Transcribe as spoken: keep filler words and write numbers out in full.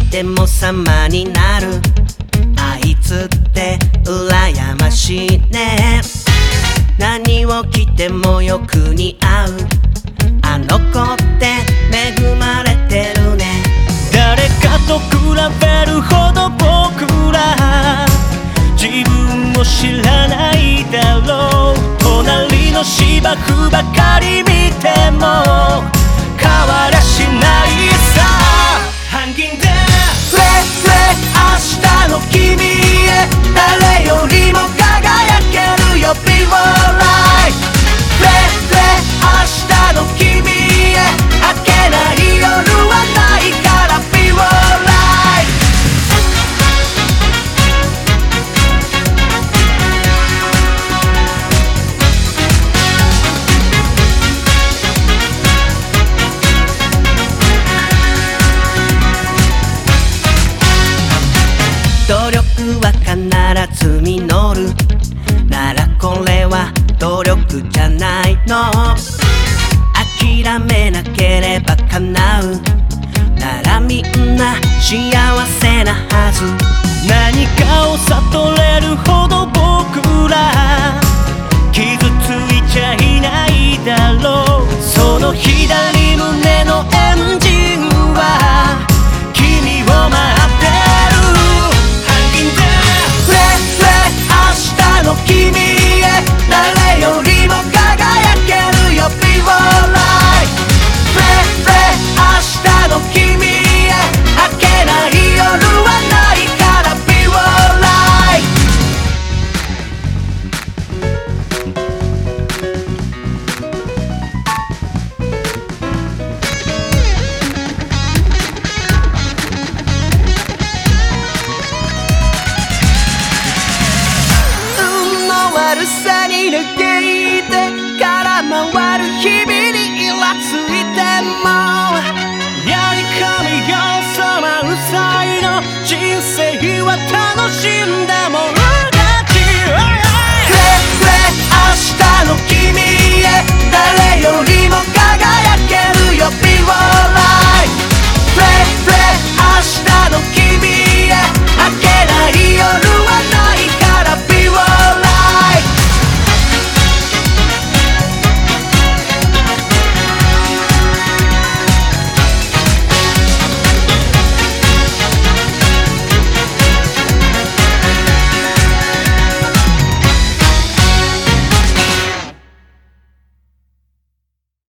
ても様になるあいつって羨ましいね。何を着てもよく似合うあの子って恵まれてるね。 誰かと比べるほど僕ら自分を知らないだろう。隣の芝生ばかり見ても変わらしないさ。ハンギングフレフレ明日の君へ誰よりも輝けるよ Be alright。 フレフレ明日の君へ明けない夜はないから Be alright。 努力は必ず実るならこれは努力じゃないの。諦めなければ叶うならみんな幸せなはず。 何かを悟れるほど僕ら傷ついちゃいないだろう。その左胸のエンジンは君を待ってる。フレフレ明日の君へ誰よりも輝けるよ Be alright。 フレフレ明日の君へ明けない夜はないから Be alright。 運の悪さに嘆いてから回る日々にイラついてもやり込み要素満載の人生は楽しんだもん